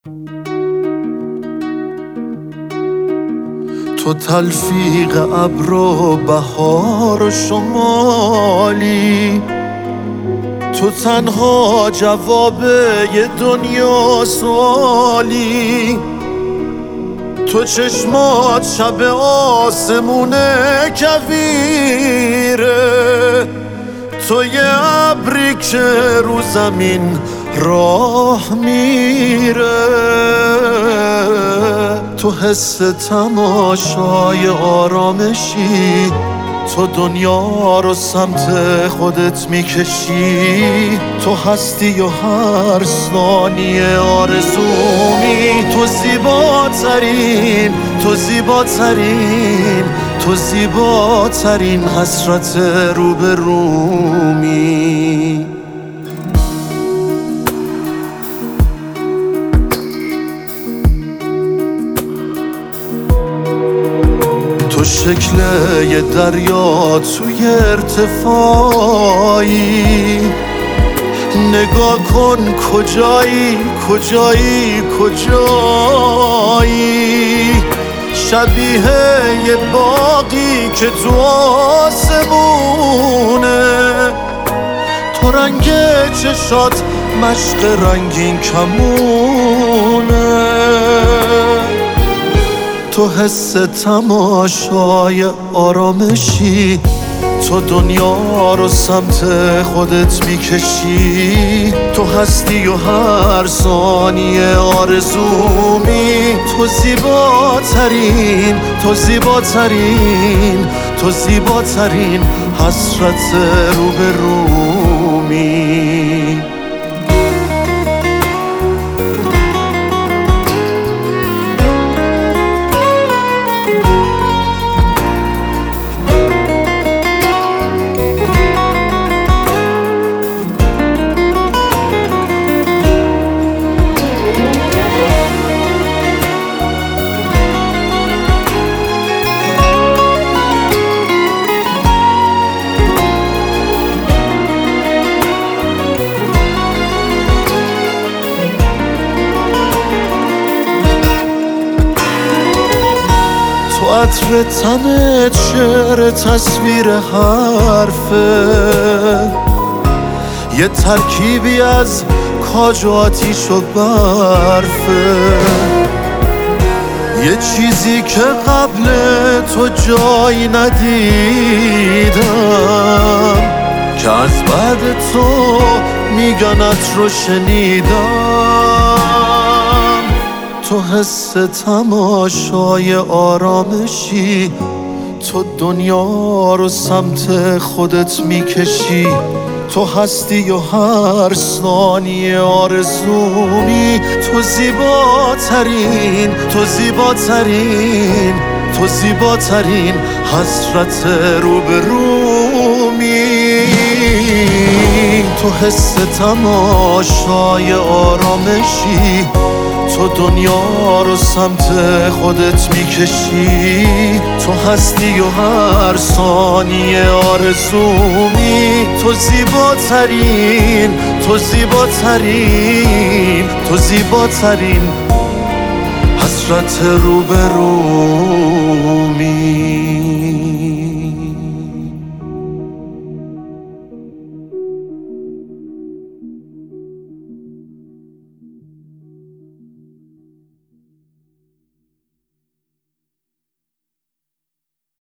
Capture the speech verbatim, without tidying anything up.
تو تلفیق ابر و بهار و شمالی، تو تنها جواب یه دنیا سوالی. تو چشمات شب آسمونه کویره، تو یه ابری که رو زمین راه میره. تو حس تماشای آرامشی، تو دنیا رو سمت خودت میکشی. تو هستی و هر ثانیه آرزومی. تو زیباترین، تو زیباترین، تو زیباترین حسرت روبرومی. تو شکل یه دریا توی ارتفاعی، نگاه کن کجایی کجایی کجایی. شبیه یه باغی که تو آسمونه، تو رنگ چشات مشق رنگین کمونه. تو حس تماشای آرامشی، تو دنیا رو سمت خودت میکشی. تو هستی و هر ثانیه آرزومی. تو زیباترین، تو زیباترین، تو زیباترین حسرت روبرومی. تو عطر تنت شعر تصویر حرفه، یه ترکیبی از کاج و آتیش و برفه. یه چیزی که قبل تو جایی ندیدم، که از بعد تو میگنت رو شنیدم. تو حس تماشای آرامشی، تو دنیا رو سمت خودت میکشی. تو هستی و هر ثانیه آرزومی. تو زیباترین، تو زیباترین، تو زیباترین حسرت روبرومی. تو حس تماشای آرامشی، تو دنیا رو سمت خودت میکشی. تو هستی و هر ثانیه آرزومی. تو زیباترین، تو زیباترین، تو زیباترین حسرت روبرومی.